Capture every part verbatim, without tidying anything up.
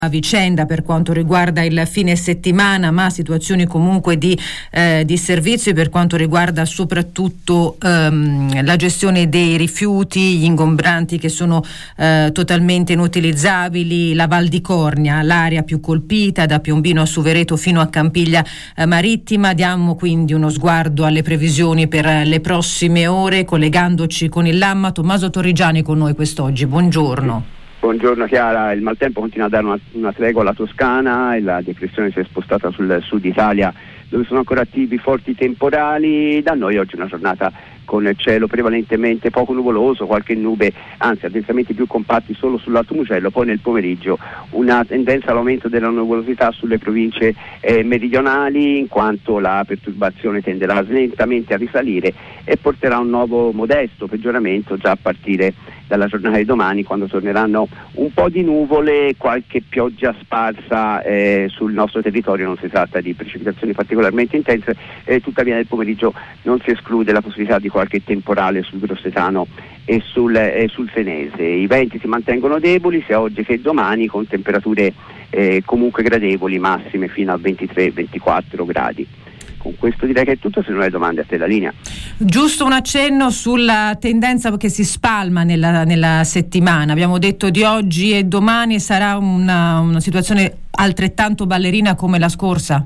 a vicenda per quanto riguarda il fine settimana, ma situazioni comunque di, eh, di servizio per quanto riguarda soprattutto ehm, la gestione dei rifiuti, gli ingombranti che sono eh, totalmente inutilizzabili, la Val di Cornia, l'area più colpita da Piombino a Suvereto fino a Campiglia eh, Marittima. Diamo quindi uno sguardo alle previsioni per le prossime ore collegandoci con il Lamma. Tommaso Torrigiani con noi quest'oggi, buongiorno. Buongiorno Chiara, il maltempo continua a dare una, una tregua alla Toscana e la depressione si è spostata sul sud Italia dove sono ancora attivi forti temporali. Da noi oggi è una giornata con il cielo prevalentemente poco nuvoloso, qualche nube, anzi addensamenti più compatti solo sull'Alto Mugello, poi nel pomeriggio una tendenza all'aumento della nuvolosità sulle province eh, meridionali, in quanto la perturbazione tenderà lentamente a risalire e porterà un nuovo modesto peggioramento già a partire dalla giornata di domani, quando torneranno un po' di nuvole e qualche pioggia sparsa eh, sul nostro territorio. Non si tratta di precipitazioni particolarmente intense, eh, tuttavia nel pomeriggio non si esclude la possibilità di qualche temporale sul Grossetano e sul, eh, sul Senese. I venti si mantengono deboli sia oggi che domani, con temperature eh, comunque gradevoli, massime fino a ventitré ventiquattro gradi. Con questo direi che è tutto, se non hai domande a te la linea. Giusto un accenno sulla tendenza che si spalma nella, nella settimana. Abbiamo detto di oggi e domani sarà una, una situazione altrettanto ballerina come la scorsa?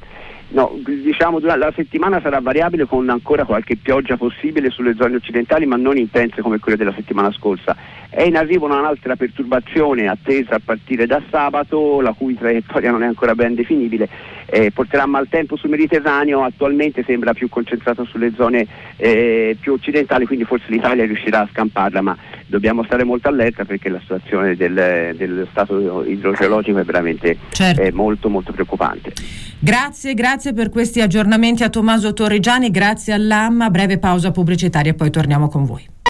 No, diciamo la settimana sarà variabile, con ancora qualche pioggia possibile sulle zone occidentali, ma non intense come quelle della settimana scorsa. È in arrivo un'altra perturbazione attesa a partire da sabato, la cui traiettoria non è ancora ben definibile, eh, porterà maltempo sul Mediterraneo. Attualmente sembra più concentrato sulle zone eh, più occidentali, quindi forse l'Italia riuscirà a scamparla, ma dobbiamo stare molto allerta perché la situazione del, dello stato idrogeologico è veramente certo. eh, molto molto preoccupante. Grazie, grazie per questi aggiornamenti a Tommaso Torrigiani, grazie all'A M. Breve pausa pubblicitaria e poi torniamo con voi.